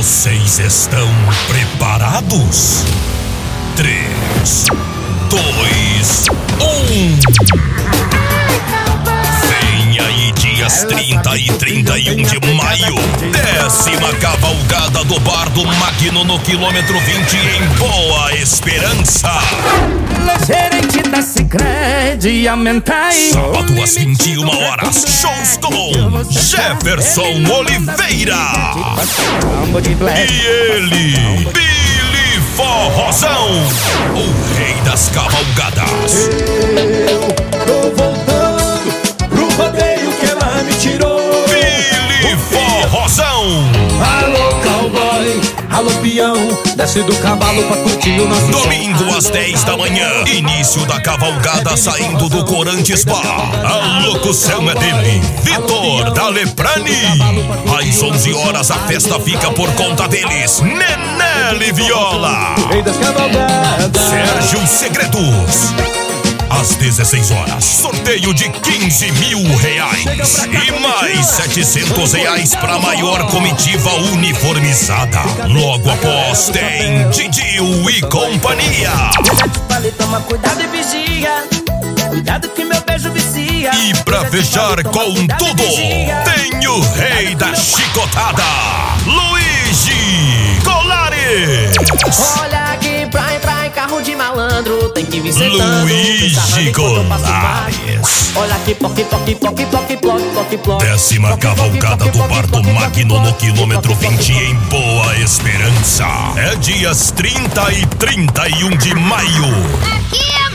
Vocês estão preparados? 3, 2, 1. Vem aí dias 30 e 31 de maio, 10ª cavalgada do Bardo Magno no quilômetro 20 em Boa Esperança. Gerente da Sicredi, aumentai. Sábado às 21 horas, shows com Jefferson Oliveira. E ele, Billy Forrozão, o rei das cavalgadas. Eu tô voltando pro rodeio que ela me tirou. Billy Forrozão. Alô, cowboy, alô, peão, desce do cavalo pra curtir o nosso Domingo às 10 da manhã, início da cavalgada saindo do Corante Spa. A locução é dele, Vitor da Leprani. Às 11 horas a festa fica por conta deles, Nenele Viola, rei das cavalgadas. Sérgio Segredos. Às 16 horas, sorteio de 15 mil reais e mais 700 reais para maior comitiva uniformizada. Logo após tem Didil e companhia. Eu já te falei, toma cuidado e vigia. Cuidado que meu beijo vicia. E pra fechar com tudo, tem o rei da chicotada, Luigi Colares. Olha aqui pra entrar em carro de malandro, tem que vir sentando. Luigi Colares. Olha aqui, poque, poque, poque, poque, poque, poque, poque. 10ª cavalgada do Bardo Magno no quilômetro 20 em Boa Esperança. É dias 30 e 31 de maio. Aqui é